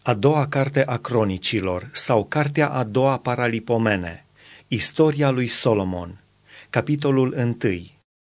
A doua carte a cronicilor sau cartea a doua Paralipomene, istoria lui Solomon, capitolul 1.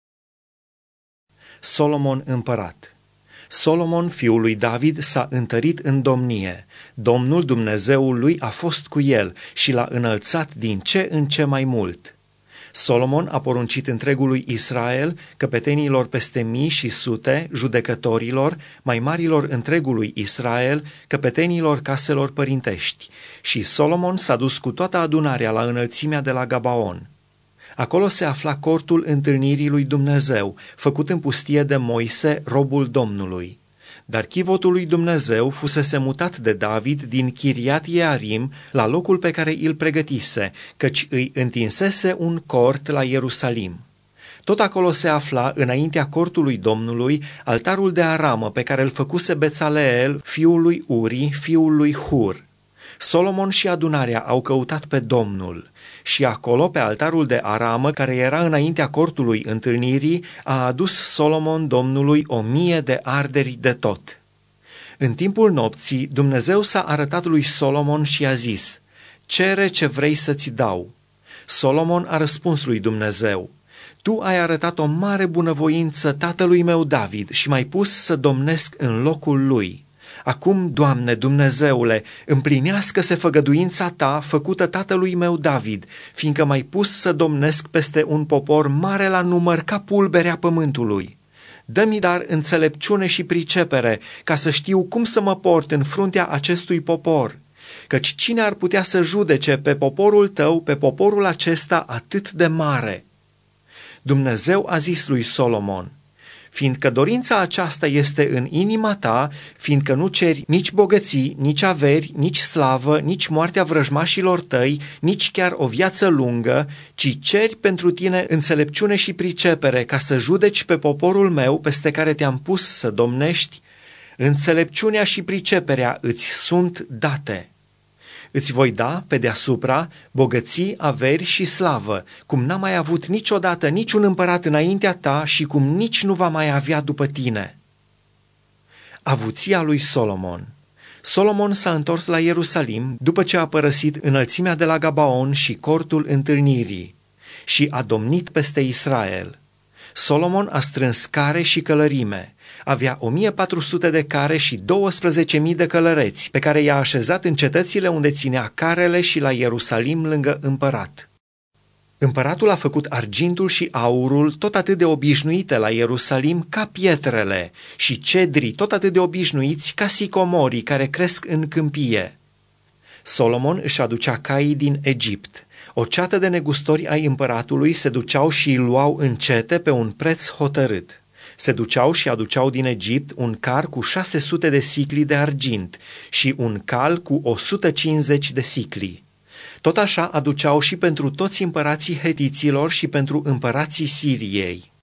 Solomon împărat. Solomon, fiul lui David, s-a întărit în domnie. Domnul Dumnezeul lui a fost cu el și l-a înălțat din ce în ce mai mult. Solomon a poruncit întregului Israel, căpetenilor peste mii și sute, judecătorilor, mai marilor întregului Israel, căpetenilor caselor părintești. Și Solomon s-a dus cu toată adunarea la înălțimea de la Gabaon. Acolo se afla cortul întâlnirii lui Dumnezeu, făcut în pustie de Moise, robul Domnului. Dar chivotul lui Dumnezeu fusese mutat de David din Chiriat Jearim la locul pe care îl pregătise, căci îi întinsese un cort la Ierusalim. Tot acolo se afla, înaintea cortului Domnului, altarul de aramă pe care îl făcuse Bețaleel, fiul lui Uri, fiul lui Hur. Solomon și adunarea au căutat pe Domnul și acolo, pe altarul de aramă, care era înaintea cortului întâlnirii, a adus Solomon Domnului 1000 de arderi de tot. În timpul nopții, Dumnezeu s-a arătat lui Solomon și a zis: „Cere ce vrei să-ți dau.” Solomon a răspuns lui Dumnezeu: „Tu ai arătat o mare bunăvoință tatălui meu David și m-ai pus să domnesc în locul lui. Acum, Doamne Dumnezeule, împlinească-se făgăduința ta făcută tatălui meu David, fiindcă m-ai pus să domnesc peste un popor mare la număr ca pulberea pământului. Dă-mi dar înțelepciune și pricepere, ca să știu cum să mă port în fruntea acestui popor, căci cine ar putea să judece pe poporul tău, pe poporul acesta atât de mare?” Dumnezeu a zis lui Solomon: „Fiindcă dorința aceasta este în inima ta, fiindcă nu ceri nici bogății, nici averi, nici slavă, nici moartea vrăjmașilor tăi, nici chiar o viață lungă, ci ceri pentru tine înțelepciune și pricepere ca să judeci pe poporul meu peste care te-am pus să domnești, înțelepciunea și priceperea îți sunt date. Îți voi da, pe deasupra, bogății, averi și slavă, cum n-a mai avut niciodată niciun împărat înaintea ta și cum nici nu va mai avea după tine.” Avuția lui Solomon. Solomon s-a întors la Ierusalim după ce a părăsit înălțimea de la Gabaon și cortul întâlnirii și a domnit peste Israel. Solomon a strâns care și călărime. Avea 1400 de care și 12.000 de călăreți, pe care i-a așezat în cetățile unde ținea carele și la Ierusalim lângă împărat. Împăratul a făcut argintul și aurul tot atât de obișnuite la Ierusalim ca pietrele și cedrii tot atât de obișnuiți ca sicomorii care cresc în câmpie. Solomon își aducea caii din Egipt. O ceată de negustori ai împăratului se duceau și îi luau în cete pe un preț hotărât. Se duceau și aduceau din Egipt un car cu 600 de sicli de argint și un cal cu 150 de sicli. Tot așa aduceau și pentru toți împărații hetiților și pentru împărații Siriei.